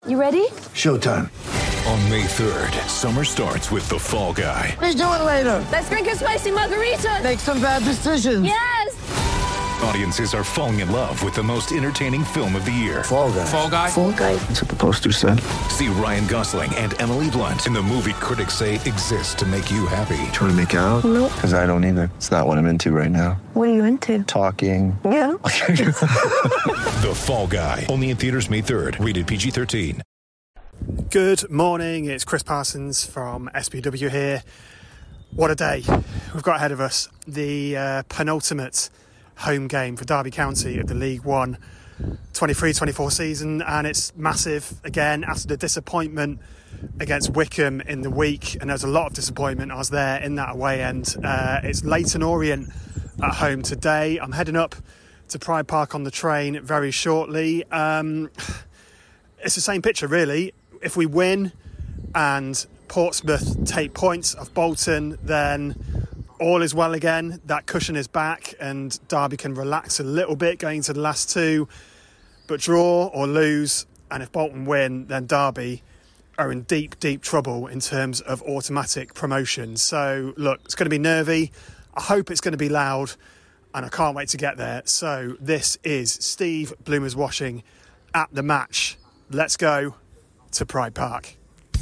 You ready? Showtime. On May 3rd, summer starts with The Fall Guy. Let's do it later. Let's drink a spicy margarita. Make some bad decisions. Yes! Audiences are falling in love with the most entertaining film of the year. Fall Guy. Fall Guy? Fall guy. That's what the poster said. See Ryan Gosling and Emily Blunt in the movie critics say exists to make you happy. Trying to make it out? Nope. Because I don't either. It's not what I'm into right now. What are you into? Talking. Yeah. The Fall Guy. Only in theaters May 3rd. Rated PG-13. Good morning, it's Chris Parsons from SBW here. What a day we've got ahead of us. The penultimate home game for Derby County of the League One 23-24 season, and it's massive again after the disappointment against Wycombe in the week, and there's a lot of disappointment. I was there in that away end. It's Leyton Orient at home today. I'm heading up to Pride Park on the train very shortly. It's the same picture really. If we win and Portsmouth take points off Bolton, then all is well again. That cushion is back and Derby can relax a little bit going into the last two. But draw or lose, and if Bolton win, then Derby are in deep, deep trouble in terms of automatic promotion. So, look, it's going to be nervy. I hope it's going to be loud, and I can't wait to get there. So, this is Steve Bloomer's Washing at the match. Let's go to Pride Park.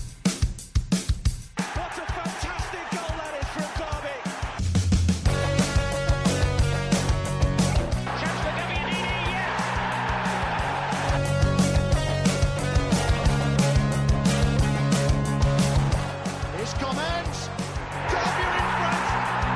What a fantastic goal that is from Derby. Chance for Gabbiadini, yes. Here's Gomez. Derby are in front.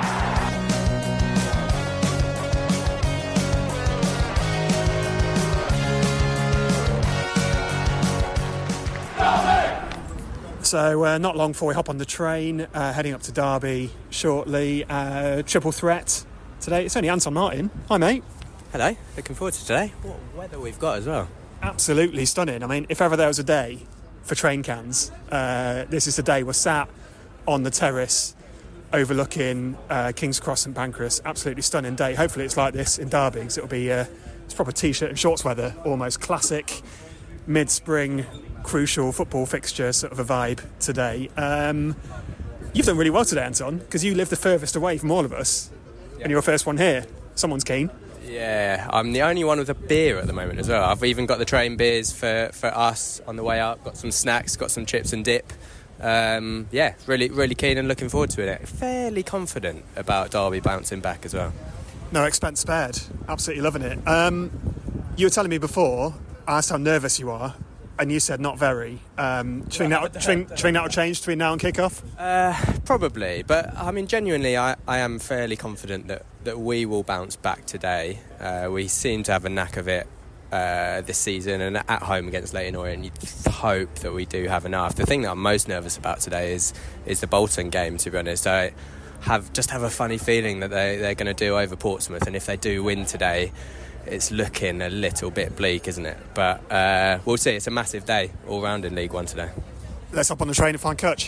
So not long before we hop on the train, heading up to Derby shortly. Triple threat today. It's only Anton Martin. Hi, mate. Hello, looking forward to today. What weather we've got as well. Absolutely stunning. I mean, if ever there was a day for train cans, this is the day. We're sat on the terrace overlooking King's Cross St Pancras. Absolutely stunning day. Hopefully it's like this in Derby, because it'll be it's proper t-shirt and shorts weather, almost classic mid-spring crucial football fixture sort of a vibe today. You've done really well today, Anton, because you live the furthest away from all of us, and you're the first one here. Someone's keen. Yeah, I'm the only one with a beer at the moment as well. I've even got the train beers for us on the way up. Got some snacks, got some chips and dip. Yeah, really keen and looking forward to it. Fairly confident about Derby bouncing back as well. No expense spared. Absolutely loving it. You were telling me before, I asked how nervous you are, and you said not very. Do you think that'll change between now and kick-off? Probably, but I mean, genuinely, I am fairly confident that we will bounce back today. We seem to have a knack of it this season, and at home against Leyton Orient, you'd hope that we do have enough. The thing that I'm most nervous about today is the Bolton game, to be honest. I have a funny feeling that they're going to do over Portsmouth, and if they do win today, it's looking a little bit bleak, isn't it? But we'll see. It's a massive day all round in League One today. Let's hop on the train and find Kutch.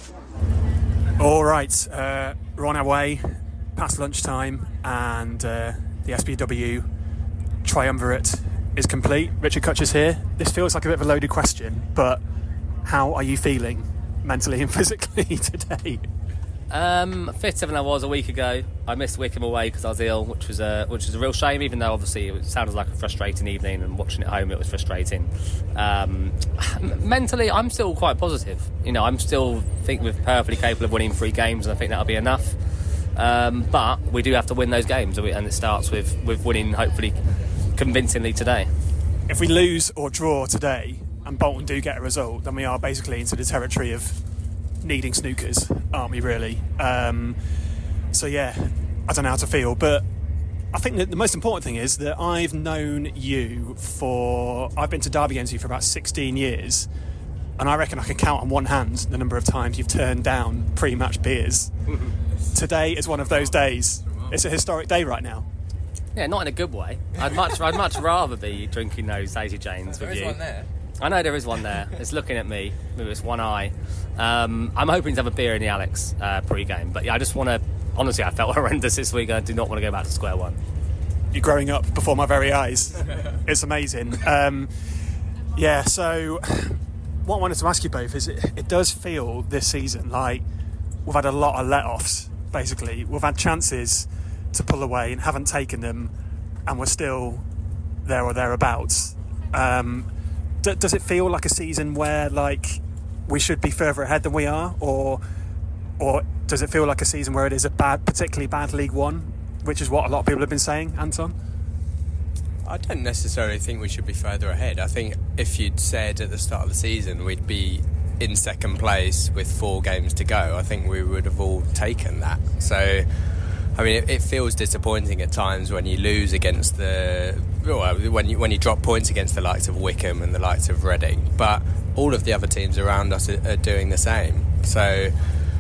All right, we're on our way past lunchtime, and the SBW triumvirate is complete. Richard Kutch is here. This feels like a bit of a loaded question, but how are you feeling mentally and physically today? Fitter than I was a week ago. I missed Wycombe away because I was ill, which was a real shame, even though obviously it sounded like a frustrating evening, and watching at home it was frustrating. Mentally, I'm still quite positive. You know, I'm still think we're perfectly capable of winning 3 games, and I think that'll be enough. But we do have to win those games, and it starts with winning, hopefully convincingly today. If we lose or draw today and Bolton do get a result, then we are basically into the territory of needing snookers, aren't we, really? So yeah, I don't know how to feel, but I think that the most important thing is that I've known you I've been to Derby games with you for about 16 years, and I reckon I can count on one hand the number of times you've turned down pre-match beers. Today is one of those days. It's a historic day right now. Yeah, not in a good way. I'd much rather be drinking those Daisy Janes with you. There is one there. I know there is one there. It's looking at me with its one eye. I'm hoping to have a beer in the Alex pre-game. But yeah, I just want to... Honestly, I felt horrendous this week. I do not want to go back to square one. You're growing up before my very eyes. It's amazing. Yeah, so what I wanted to ask you both is it does feel this season like we've had a lot of let-offs, basically. We've had chances to pull away and haven't taken them, and we're still there or thereabouts. Does it feel like a season where like we should be further ahead than we are, or does it feel like a season where it is a particularly bad League One, which is what a lot of people have been saying, Anton? I don't necessarily think we should be further ahead. I think if you'd said at the start of the season we'd be in second place with 4 games to go, I think we would have all taken that. So, I mean, it feels disappointing at times when you lose against when you drop points against the likes of Wickham and the likes of Reading. But all of the other teams around us are doing the same. So,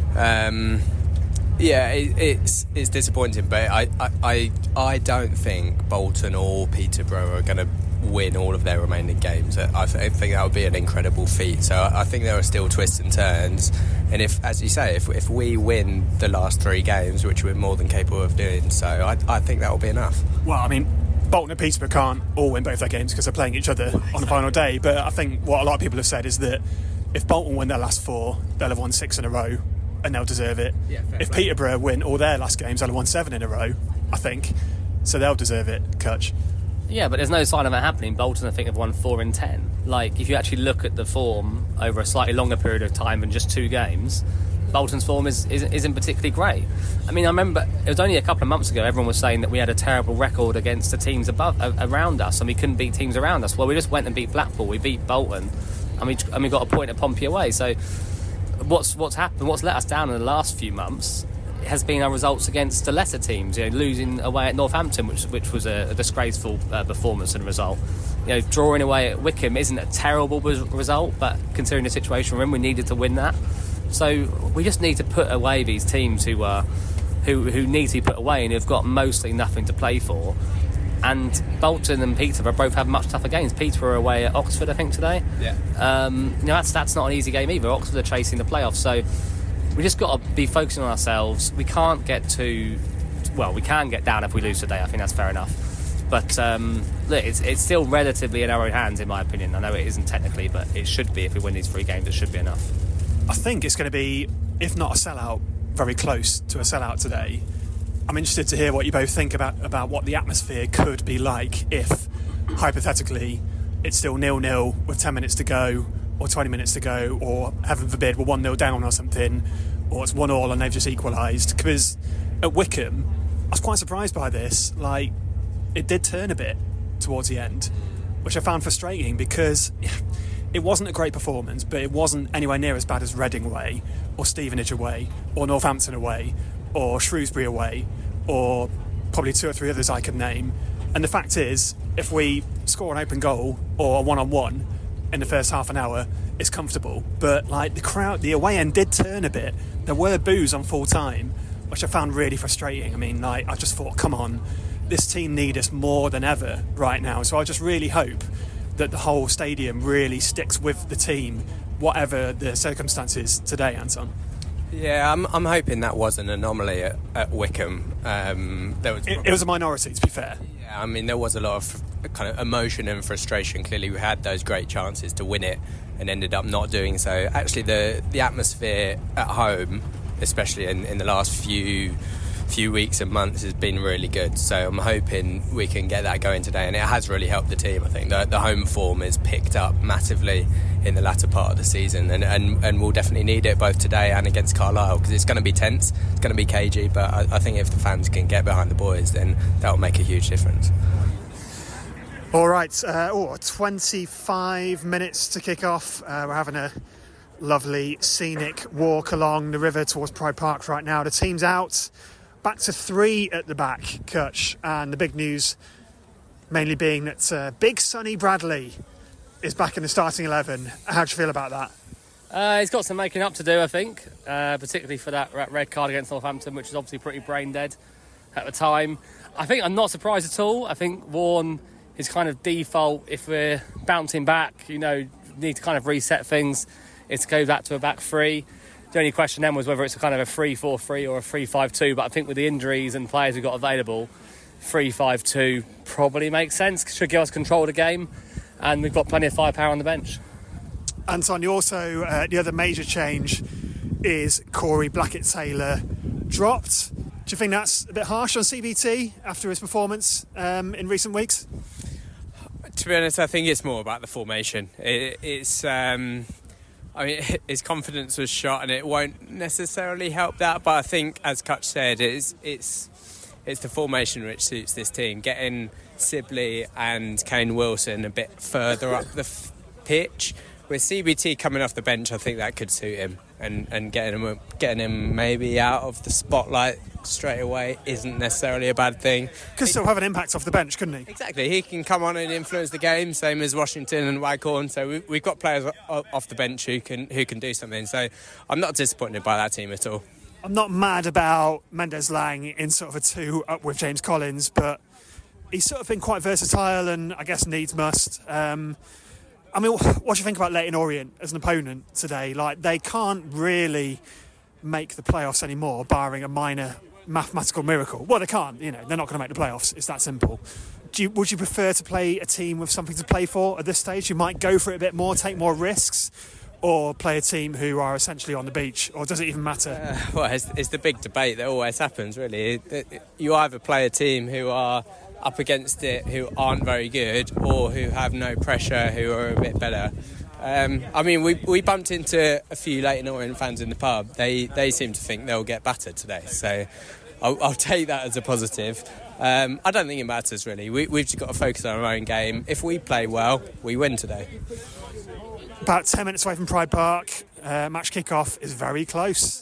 it's disappointing, but I don't think Bolton or Peterborough are going to win all of their remaining games. I think that would be an incredible feat. So I think there are still twists and turns, and if, as you say, if we win the last 3 games, which we're more than capable of doing, so I think that will be enough. Well, I mean, Bolton and Peterborough can't all win both their games because they're playing each other on the final day, but I think what a lot of people have said is that if Bolton win their last 4, they'll have won 6 in a row and they'll deserve it. If Peterborough win all their last games, they'll have won 7 in a row, I think, so they'll deserve it. Kutch. Yeah, but there's no sign of that happening. Bolton, I think, have won 4 in 10. Like, if you actually look at the form over a slightly longer period of time than just 2 games, Bolton's form isn't particularly great. I mean, I remember it was only a couple of months ago everyone was saying that we had a terrible record against the teams around us and we couldn't beat teams around us. Well, we just went and beat Blackpool, we beat Bolton, and we got a point at Pompey away. So what's happened, what's let us down in the last few months has been our results against the lesser teams. Losing away at Northampton, which was a disgraceful performance and result. Drawing away at Wickham isn't a terrible result, but considering the situation we're in, we needed to win that. So we just need to put away these teams who need to be put away and who've got mostly nothing to play for. And Bolton and Peterborough both have much tougher games. Peterborough away at Oxford, I think, today. Yeah. That's not an easy game either. Oxford are chasing the playoffs, so we just got to be focusing on ourselves. We can't we can get down if we lose today. I think that's fair enough. But look, it's still relatively in our own hands, in my opinion. I know it isn't technically, but it should be. If we win these 3 games, it should be enough. I think it's going to be, if not a sellout, very close to a sellout today. I'm interested to hear what you both think about what the atmosphere could be like if, hypothetically, it's still 0-0 with 10 minutes to go, or 20 minutes to go, or heaven forbid we're 1-0 down or something, or it's 1-1 and they've just equalised. Because at Wickham, I was quite surprised by this. Like, it did turn a bit towards the end, which I found frustrating because it wasn't a great performance, but it wasn't anywhere near as bad as Reading away, or Stevenage away, or Northampton away, or Shrewsbury away, or probably 2 or 3 others I could name. And the fact is, if we score an open goal or a one-on-one in the first half an hour, it's comfortable. But like the crowd, the away end did turn a bit. There were boos on full time, which I found really frustrating. I mean, like, I just thought, come on, this team need us more than ever right now. So I just really hope that the whole stadium really sticks with the team, whatever the circumstances today, Anton. Yeah, I'm hoping that was an anomaly at Wickham. It was a minority, to be fair. Yeah, I mean, there was a lot of kind of emotion and frustration. Clearly, we had those great chances to win it and ended up not doing so. Actually, the atmosphere at home, especially in the last few weeks and months, has been really good. So I'm hoping we can get that going today, and it has really helped the team. I think the home form is picked up massively in the latter part of the season, and we'll definitely need it both today and against Carlisle, because it's going to be tense, it's going to be cagey, but I think if the fans can get behind the boys, then that will make a huge difference. All right, 25 minutes to kick off. We're having a lovely scenic walk along the river towards Pride Park right now. The team's out, back to 3 at the back, Kutch, and the big news mainly being that Big Sonny Bradley is back in the starting 11. How do you feel about that? He's got some making up to do, I think, particularly for that red card against Northampton, which is obviously pretty brain dead at the time. I think I'm not surprised at all. I think Vaughan is kind of default, if we're bouncing back, need to kind of reset things, is to go back to a back 3. The only question then was whether it's a kind of a 3-4-3 or a 3-5-2, but I think with the injuries and players we've got available, 3-5-2 probably makes sense. Should give us control of the game, and we've got plenty of firepower on the bench. Anton, you also, the other major change is Corey Blackett-Taylor dropped. Do you think that's a bit harsh on CBT after his performance in recent weeks? To be honest, I think it's more about the formation. It's his confidence was shot, and it won't necessarily help that. But I think, as Kutch said, it's the formation which suits this team. Getting Sibley and Kane Wilson a bit further up the pitch. With CBT coming off the bench, I think that could suit him, and getting him maybe out of the spotlight straight away isn't necessarily a bad thing. Could still have an impact off the bench, couldn't he? Exactly, he can come on and influence the game, same as Washington and Waghorn. So we've got players off the bench who can do something. So I'm not disappointed by that team at all. I'm not mad about Mendes Lang in sort of a two up with James Collins, but he's sort of been quite versatile and I guess needs must. I mean, what do you think about Leyton Orient as an opponent today? Like, they can't really make the playoffs anymore, barring a minor mathematical miracle. Well, they can't, they're not going to make the playoffs. It's that simple. Would you prefer to play a team with something to play for at this stage? You might go for it a bit more, take more risks, or play a team who are essentially on the beach, or does it even matter? It's the big debate that always happens, really. You either play a team who are up against it, who aren't very good, or who have no pressure, who are a bit better. We bumped into a few Leyton Orient fans in the pub. They seem to think they'll get battered today, so I'll take that as a positive. I don't think it matters, really. We've just got to focus on our own game. If we play well, we win today. About 10 minutes away from Pride Park. Match kick-off is very close.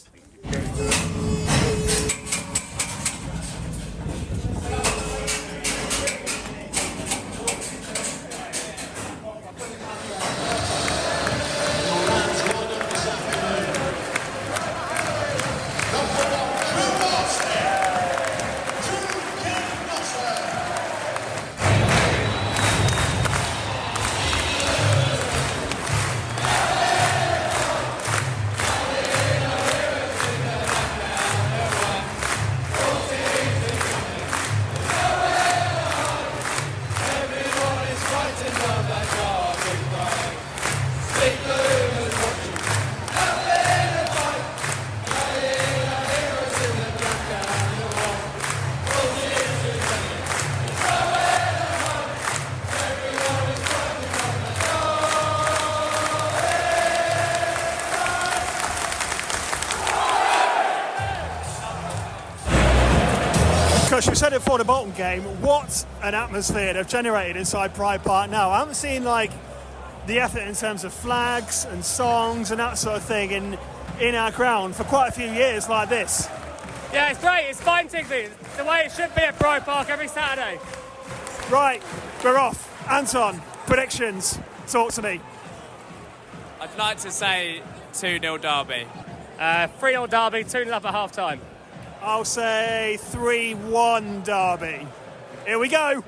We said it before the Bolton game, what an atmosphere they've generated inside Pride Park now. I haven't seen the effort in terms of flags and songs and that sort of thing in our ground for quite a few years like this. Yeah, it's great, it's fine, Tigley. It's the way it should be at Pride Park every Saturday. Right, we're off. Anton, predictions, talk to me. I'd like to say 2-0 Derby. 3-0 Derby, 2-0 up at half-time. I'll say 3-1 Derby. Here we go.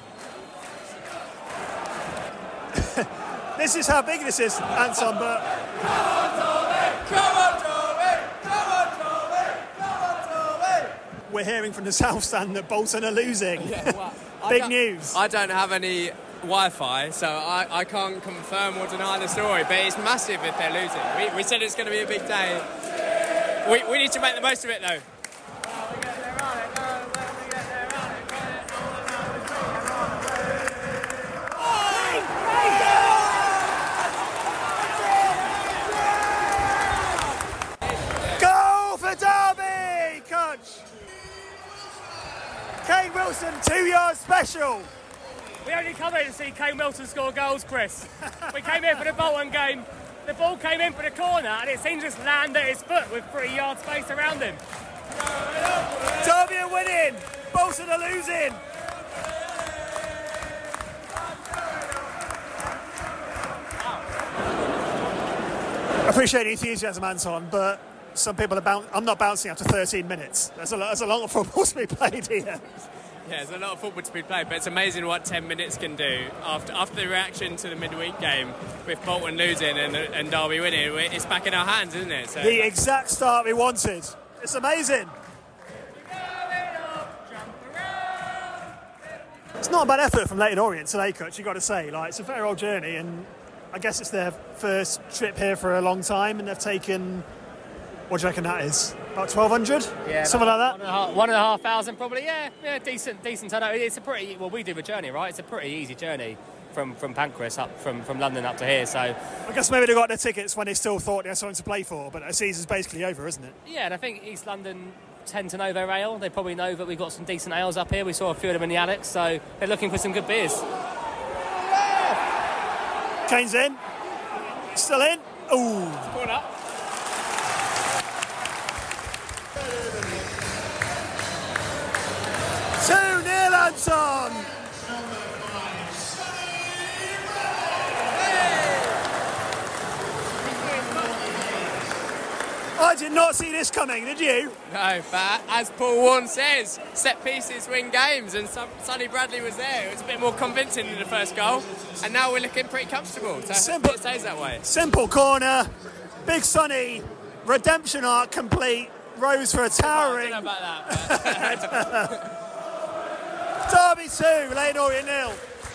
This is how big this is, Anton, but... Come on, Derby! Come on, Derby! Come on, Derby! Come on, Derby! We're hearing from the South Stand that Bolton are losing. Yeah, well, big news. I don't have any Wi-Fi, so I can't confirm or deny the story, but it's massive if they're losing. We said it's going to be a big day. We need to make the most of it, though. Derby, Kutch. Kane Wilson, 2-yard special. We only come here to see Kane Wilson score goals, Chris. We came here for the Bolton game. The ball came in for the corner and it seems to just land at his foot with 3-yard space around him. Derby are winning. Bolton are losing. I appreciate the enthusiasm, Anton, but some people I'm not bouncing after 13 minutes. There's a lot of football to be played here. Yeah, there's a lot of football to be played, but it's amazing what 10 minutes can do. After the reaction to the midweek game, with Bolton losing and Derby winning, it's back in our hands, isn't it? So, the exact start we wanted. It's amazing. It's not a bad effort from Leyton Orient today, Kutch, you've got to say. It's a very old journey, and I guess it's their first trip here for a long time, and they've taken, what do you reckon that is? About 1,200? Yeah, something like that? 1,500 probably, yeah, decent turnout. It's a pretty, well, we do a journey, right? It's a pretty easy journey from Pancras up, from London up to here, so... I guess maybe they got their tickets when they still thought they had something to play for, but the season's basically over, isn't it? Yeah, and I think East London tend to know their ale. They probably know that we've got some decent ales up here. We saw a few of them in the Alex, so they're looking for some good beers. Kane's in. Still in. Ooh. Corner up. Anton. I did not see this coming, did you? No, but as Paul Warne says, set pieces win games, and Sonny Bradley was there. It was a bit more convincing in the first goal, and now we're looking pretty comfortable. So Simple, it stays that way. Simple corner, big Sonny, redemption arc complete, Rose for a towering. I don't know about that. Derby 2, Leyton Orient 0.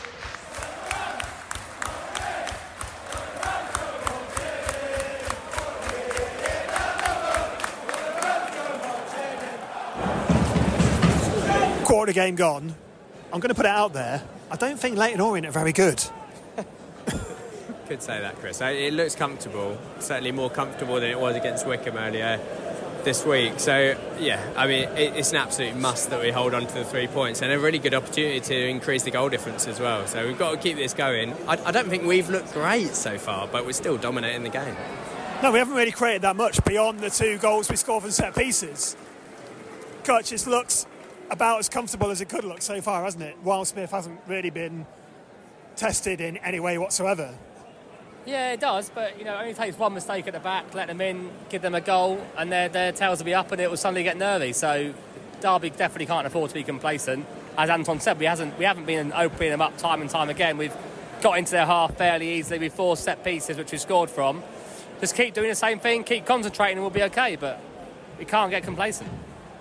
Quarter game gone. I'm going to put it out there. I don't think Leyton Orient are very good. Could say that, Chris. It looks comfortable. Certainly more comfortable than it was against Wickham earlier this week. So, yeah, I mean, it's an absolute must that we hold on to the 3 points, and a really good opportunity to increase the goal difference as well. So we've got to keep this going. I don't think we've looked great so far, but we're still dominating the game. No, we haven't really created that much beyond the 2 goals we scored from set pieces. Kutch, looks about as comfortable as it could look so far, hasn't it? Wild Smith hasn't really been tested in any way whatsoever. Yeah, it does, but it only takes one mistake at the back, let them in, give them a goal, and their tails will be up, and it will suddenly get nervy. So Derby definitely can't afford to be complacent. As Anton said, we haven't been opening them up time and time again. We've got into their half fairly easily with 4 set pieces, which we scored from. Just keep doing the same thing, keep concentrating, and we'll be okay. But we can't get complacent.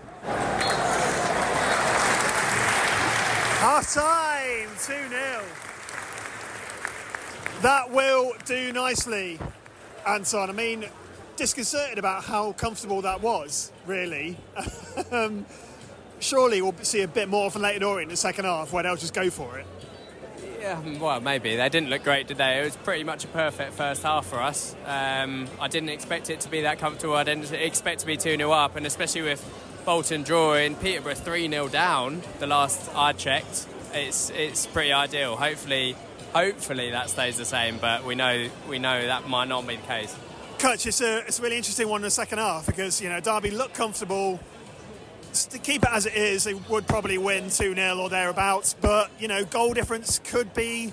Half time, 2-0. That will do nicely, Anton. I mean, disconcerted about how comfortable that was, really. Surely we'll see a bit more from Leyton Orient in the second half where they'll just go for it. Yeah, well, maybe. They didn't look great today. It was pretty much a perfect first half for us. I didn't expect it to be that comfortable. I didn't expect to be 2-0 up, and especially with Bolton drawing, Peterborough 3-0 down the last I checked, it's pretty ideal. Hopefully that stays the same, but we know that might not be the case. Kutch, it's a really interesting one in the second half because Derby looked comfortable. To keep it as it is, they would probably win 2-0 or thereabouts, but goal difference could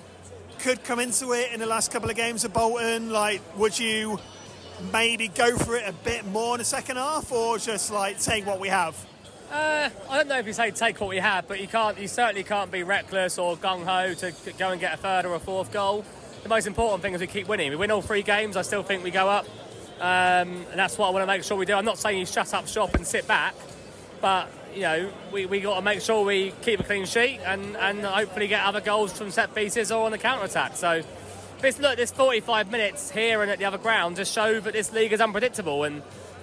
come into it in the last couple of games of Bolton. Like, would you maybe go for it a bit more in the second half, or just take what we have? I don't know if you say take what we have, but you certainly can't be reckless or gung-ho to go and get a third or a fourth goal. The most important thing is we keep winning. We win all 3 games, I still think we go up, and that's what I want to make sure we do. I'm not saying you shut up shop and sit back, but we got to make sure we keep a clean sheet and hopefully get other goals from set pieces or on the counter-attack. So this 45 minutes here and at the other ground just show that this league is unpredictable, and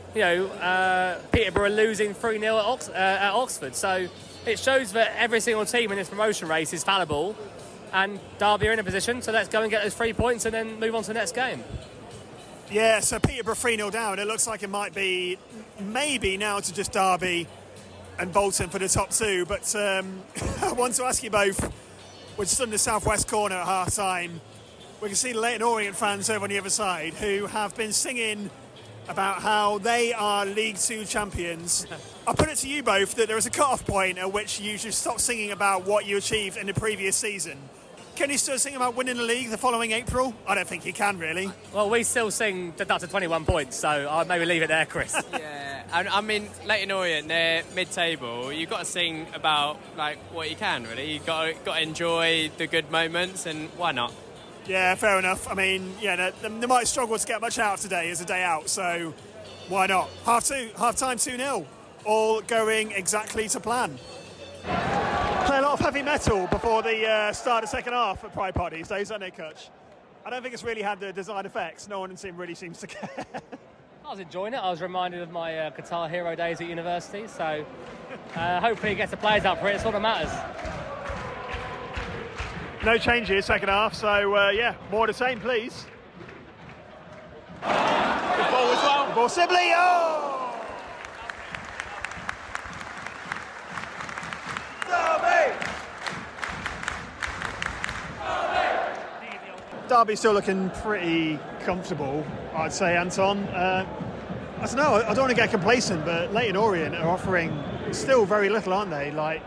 Peterborough losing 3-0 at Oxford. So it shows that every single team in this promotion race is fallible, and Derby are in a position, so let's go and get those 3 points and then move on to the next game. Yeah, so Peterborough 3-0 down. It looks like it might be maybe now to just Derby and Bolton for the top 2. But I want to ask you both, we're just in the southwest corner at half time. We can see the Leyton Orient fans over on the other side who have been singing about how they are League 2 champions. I'll put it to you both that there is a cut-off point at which you should stop singing about what you achieved in the previous season. Can you still sing about winning the league the following April? I don't think you can, really. Well, we still sing up to 21 points, so I'll maybe leave it there, Chris. Yeah, I mean, Leyton Orient, they're mid-table. You've got to sing about what you can, really. You've got to enjoy the good moments, and why not? Yeah, fair enough. I mean, they might struggle to get much out today as a day out, so why not? Half time 2-0, all going exactly to plan. Play a lot of heavy metal before the start of the second half at Pride Park these days, don't they, Kutch? I don't think it's really had the desired effects. No one really seems to care. I was enjoying it. I was reminded of my Guitar Hero days at university, so hopefully it gets the players up for it. It's all that matters. No changes second half, so yeah, more of the same, please. Good ball as well. Good ball, Sibley. Oh! Derby's still looking pretty comfortable, I'd say, Anton. I don't know, I don't want to get complacent, but Leyton Orient are offering still very little, aren't they? Like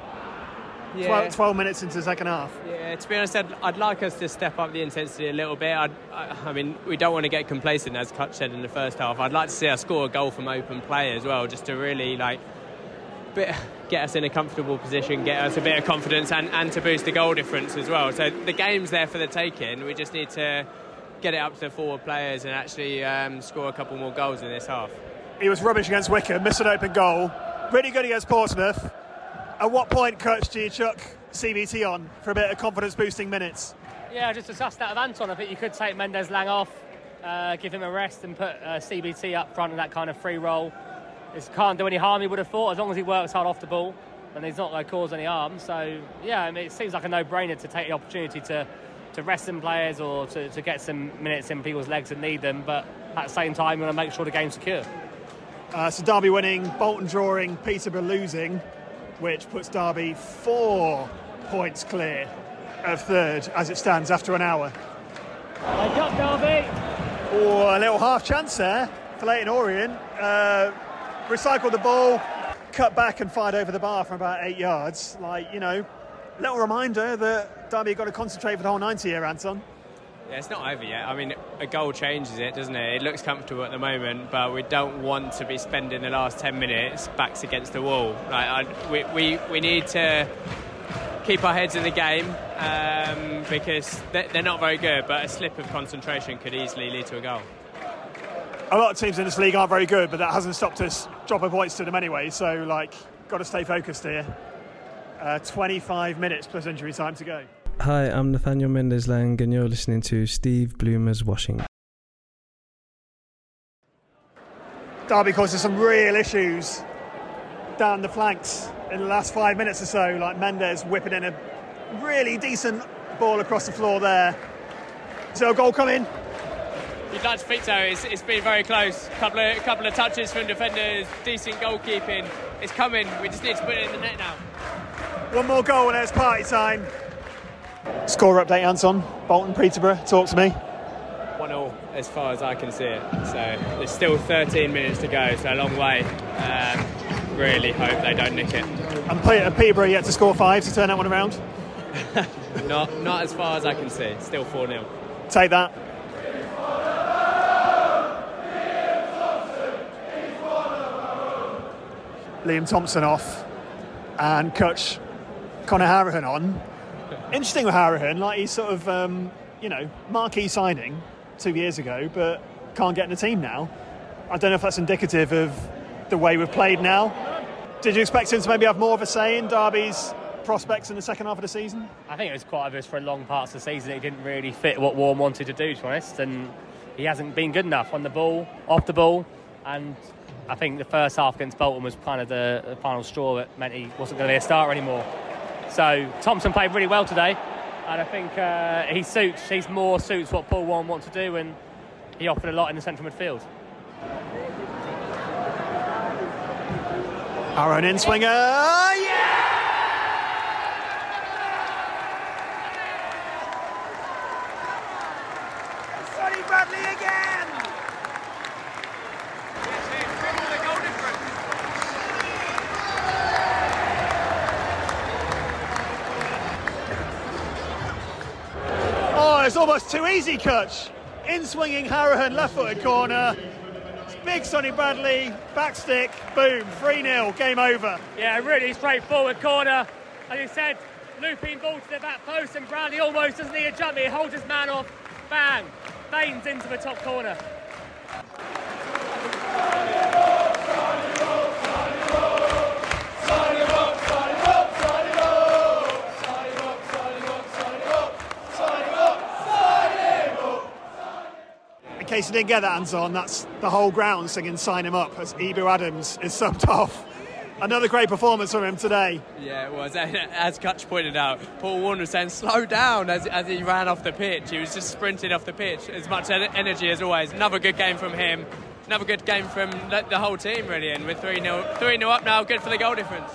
12 minutes into the second half. Yeah, to be honest, I'd like us to step up the intensity a little bit. I mean, we don't want to get complacent, as Kutch said in the first half. I'd like to see us score a goal from open play as well, just to really get us in a comfortable position, get us a bit of confidence and to boost the goal difference as well. So the game's there for the taking. We just need to get it up to the forward players and actually score a couple more goals in this half. He was rubbish against Wycombe, missed an open goal. Really good against Portsmouth. At what point, Kutch, do you chuck CBT on for a bit of confidence-boosting minutes? Yeah, just discussed that with Anton. I think you could take Mendez-Lang off, give him a rest and put CBT up front in that kind of free role. It can't do any harm, he would have thought, as long as he works hard off the ball, then he's not going to cause any harm. So, yeah, I mean, it seems like a no-brainer to take the opportunity to rest some players or to get some minutes in people's legs that need them, but at the same time, you want to make sure the game's secure. So Derby winning, Bolton drawing, Peterborough losing, which puts Derby 4 points clear of third as it stands after an hour. Wake up, Derby! Oh, a little half chance there for Leyton Orient. Recycled the ball, cut back and fired over the bar from about 8 yards. Little reminder that Derby have got to concentrate for the whole 90 here, Anton. Yeah, it's not over yet. I mean, a goal changes it, doesn't it? It looks comfortable at the moment, but we don't want to be spending the last 10 minutes backs against the wall. We need to keep our heads in the game because they're not very good, but a slip of concentration could easily lead to a goal. A lot of teams in this league aren't very good, but that hasn't stopped us dropping points to them anyway. So, got to stay focused here. 25 minutes plus injury time to go. Hi, I'm Nathaniel Mendez-Lang and you're listening to Steve Bloomer's Washing. Derby causes some real issues down the flanks in the last 5 minutes or so, like Mendes whipping in a really decent ball across the floor there. So a goal coming. You'd like to think so. It's been very close. Couple of touches from defenders, decent goalkeeping. It's coming. We just need to put it in the net now. One more goal and it's party time. Score update, Anton. Bolton, Peterborough, talk to me. 1-1 as far as I can see it. So there's still 13 minutes to go, so a long way. Really hope they don't nick it. And Peterborough yet to score 5 to turn that one around? Not as far as I can see. Still 4-0. Take that. Liam Thompson off and Kutch Conor Harrahan on. Interesting with Harrahan, he's sort of, marquee signing 2 years ago, but can't get in the team now. I don't know if that's indicative of the way we've played now. Did you expect him to maybe have more of a say in Derby's prospects in the second half of the season? I think it was quite obvious for a long part of the season it didn't really fit what Warren wanted to do, to be honest, and he hasn't been good enough on the ball, off the ball, and I think the first half against Bolton was kind of the final straw that meant he wasn't going to be a starter anymore. So Thompson played really well today, and I think he more suits what Paul Warren wants to do, and he offered a lot in the central midfield. Our own in-swinger, yeah! Sonny Bradley again! Oh, it's almost too easy, Kutch. In-swinging Harrahan, left-footed corner. Big Sonny Bradley, back stick, boom, 3-0, game over. Yeah, really straightforward corner. As you said, looping ball to the back post, and Bradley almost doesn't need a jump. He holds his man off, bang, veins into the top corner. case you didn't get that hands on, that's the whole ground singing "Sign Him Up" as Ebou Adams is subbed off. Another great performance from him today. Yeah, it was. As Kutch pointed out, Paul Warne was saying slow down as he ran off the pitch. He was just sprinting off the pitch. As much energy as always. Another good game from him. Another good game from the whole team, really. And we're 3-0 up now. Good for the goal difference.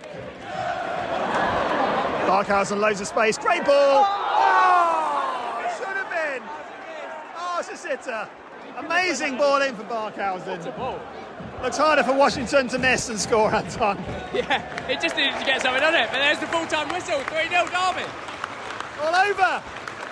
Barkhausen, loads of space. Great ball. Oh, should have been. Oh, it's a sitter. Amazing ball in for Barkhausen. What's a ball? Looks harder for Washington to miss and score, Anton. Yeah, it just needed to get something on it. But there's the full-time whistle. 3-0 Derby. All over.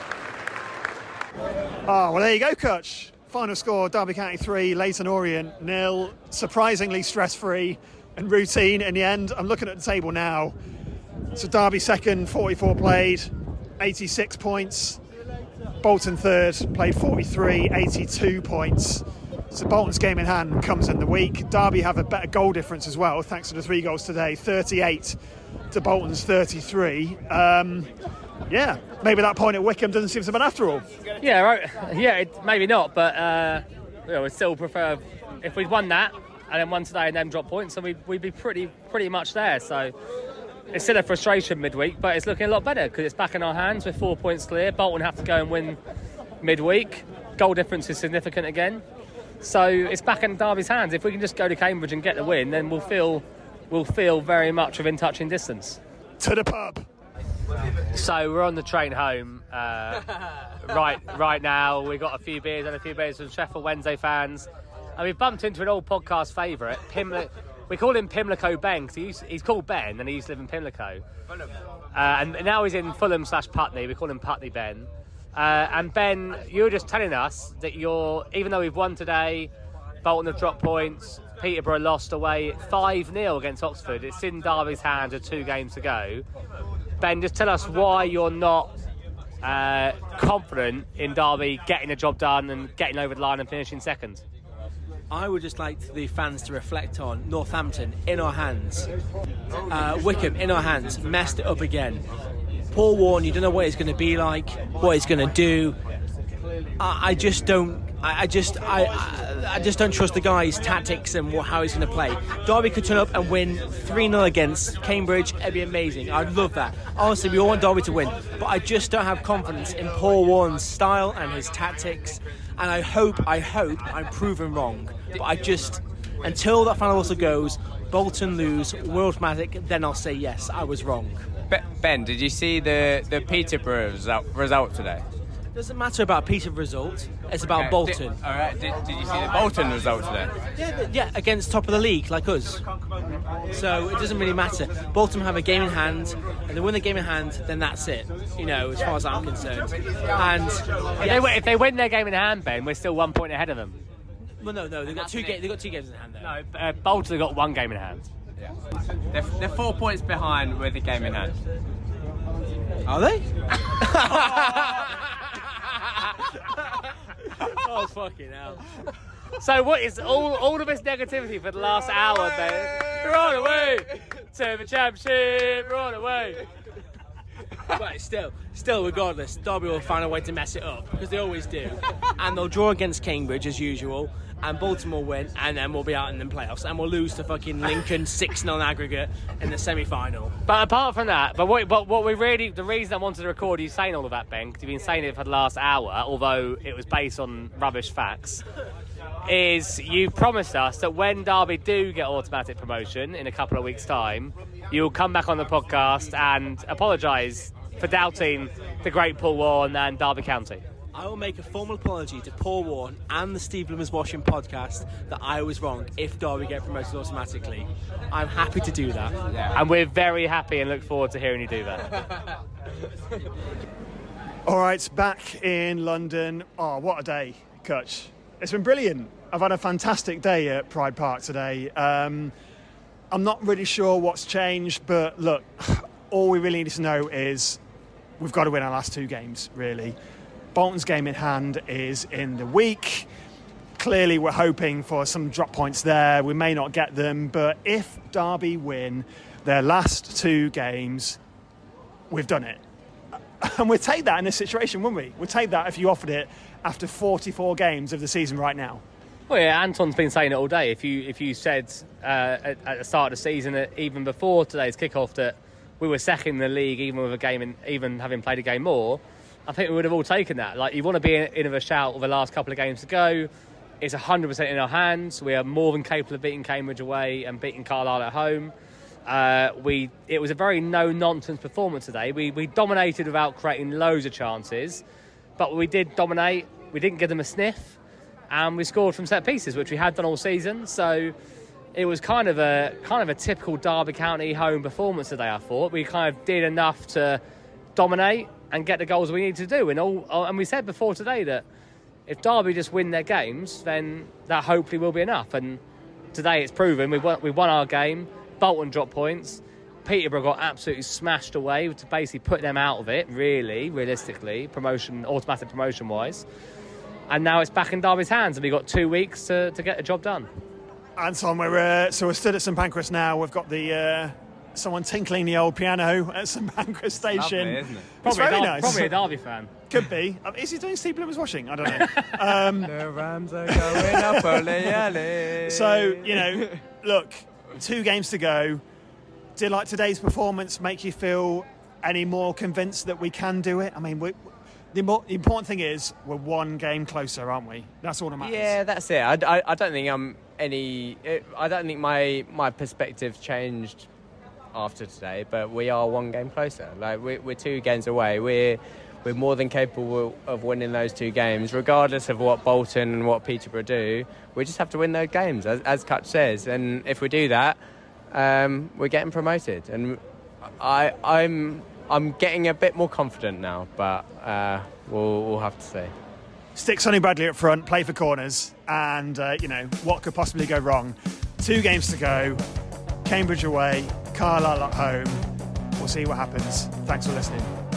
Oh, well, there you go, Kutch. Final score, Derby County 3, Leyton Orient 0. Surprisingly stress-free and routine in the end. I'm looking at the table now. So Derby second, 44 played, 86 points. Bolton third, played 43, 82 points. So Bolton's game in hand comes in the week. Derby have a better goal difference as well, thanks to the 3 goals today, 38 to Bolton's 33. Yeah, maybe that point at Wickham doesn't seem so bad after all. Yeah, right. Yeah, maybe not, but we'd still prefer if we'd won that and then won today and then dropped points, then we'd be pretty much there. So it's still a frustration midweek, but it's looking a lot better because it's back in our hands with 4 points clear. Bolton have to go and win midweek. Goal difference is significant again. So it's back in Derby's hands. If we can just go to Cambridge and get the win, then we'll feel very much within touching distance. To the pub. So we're on the train home right now. We've got a few beers from Sheffield Wednesday fans, and we've bumped into an old podcast favourite, we call him Pimlico Ben because he's called Ben and he used to live in Pimlico, and now he's in Fulham/Putney. We call him Putney Ben. And Ben, you were just telling us that even though we've won today, Bolton have dropped points, Peterborough lost away 5-0 against Oxford. It's in Derby's hands with 2 games to go. Ben, just tell us why you're not confident in Derby getting the job done and getting over the line and finishing second. I would just like the fans to reflect on Northampton in our hands, Wickham in our hands, messed it up again. Paul Warne, you don't know what he's going to be like, what he's going to do. I just don't trust the guy's tactics and how he's going to play. Derby could turn up and win 3-0 against Cambridge. It'd be amazing. I'd love that. Honestly, we all want Derby to win, but I just don't have confidence in Paul Warne's style and his tactics. And I hope I'm proven wrong. But I just, until that final whistle goes, Bolton lose, we're automatic, then I'll say yes, I was wrong. Ben, did you see the Peterborough result today? It doesn't matter about Peterborough result, it's about Bolton. Did you see the Bolton result today? Yeah, against top of the league, like us. So it doesn't really matter. Bolton have a game in hand, and they win the game in hand, then that's it, as far as I'm concerned. And if they win their game in hand, Ben, we're still 1 point ahead of them. Well, no, they've got 2 games in hand, though. No, Bolton have got 1 game in hand. Yeah. They're 4 points behind with the game in hand. Are they? Oh, fucking hell. So what is all of this negativity for the last hour, Ben? We're on the way to the championship. We're on the way. But still, regardless, Derby will find a way to mess it up because they always do, and they'll draw against Cambridge as usual. And Bolton will win, and then we'll be out in the playoffs, and we'll lose to fucking Lincoln 6-0 aggregate in the semi-final. But apart from that, the reason I wanted to record you saying all of that, Ben, because you've been saying it for the last hour, although it was based on rubbish facts, is you promised us that when Derby do get automatic promotion in a couple of weeks' time, you'll come back on the podcast and apologise for doubting the great Paul Warne and Derby County. I will make a formal apology to Paul Warne and the Steve Bloomers Washing podcast that I was wrong if Derby get promoted automatically. I'm happy to do that. Yeah. And we're very happy and look forward to hearing you do that. All right, back in London. Oh, what a day, Kutch. It's been brilliant. I've had a fantastic day at Pride Park today. I'm not really sure what's changed, but look, all we really need to know is we've got to win our last 2 games, really. Bolton's game in hand is in the week. Clearly, we're hoping for some drop points there. We may not get them, but if Derby win their last 2 games, we've done it. And we'd take that in this situation, wouldn't we? We'd take that if you offered it after 44 games of the season right now? Well, yeah, Anton's been saying it all day. If you said at the start of the season, even before today's kickoff, that we were second in the league, even with a game, and even having played a game more, I think we would have all taken that. Like, you want to be in of a shout with the last couple of games to go. It's 100% in our hands. We are more than capable of beating Cambridge away and beating Carlisle at home. It was a very no-nonsense performance today. We dominated without creating loads of chances, but we did dominate. We didn't give them a sniff, and we scored from set pieces, which we had done all season. So it was kind of a typical Derby County home performance today. I thought we kind of did enough to dominate and get the goals we needed to do. And we said before today that if Derby just win their games, then that hopefully will be enough. And today it's proven. We won our game. Bolton dropped points. Peterborough got absolutely smashed away to basically put them out of it, really, realistically, automatic promotion-wise. And now it's back in Derby's hands, and we've got 2 weeks to get the job done. Anton, we're stood at St Pancras now. We've got someone tinkling the old piano at St Pancras Station. Lovely, isn't it? It's very nice. Probably a Derby fan. Could be. Is he doing Steve Bloomers washing? I don't know. The Rams are going up, ole, ole. So, look, 2 games to go. Did today's performance make you feel any more convinced that we can do it? I mean, the important thing is we're 1 game closer, aren't we? That's all that matters. Yeah, that's it. I don't think I don't think my perspective changed after today, but we are 1 game closer. Like, we're 2 games away. We're more than capable of winning those 2 games, regardless of what Bolton and what Peterborough do. We just have to win those games, as Kutch says. And if we do that, we're getting promoted. And I'm getting a bit more confident now, but we'll have to see. Stick Sonny Bradley up front, play for corners, and what could possibly go wrong? 2 games to go. Cambridge away, Carlisle at home. We'll see what happens. Thanks for listening.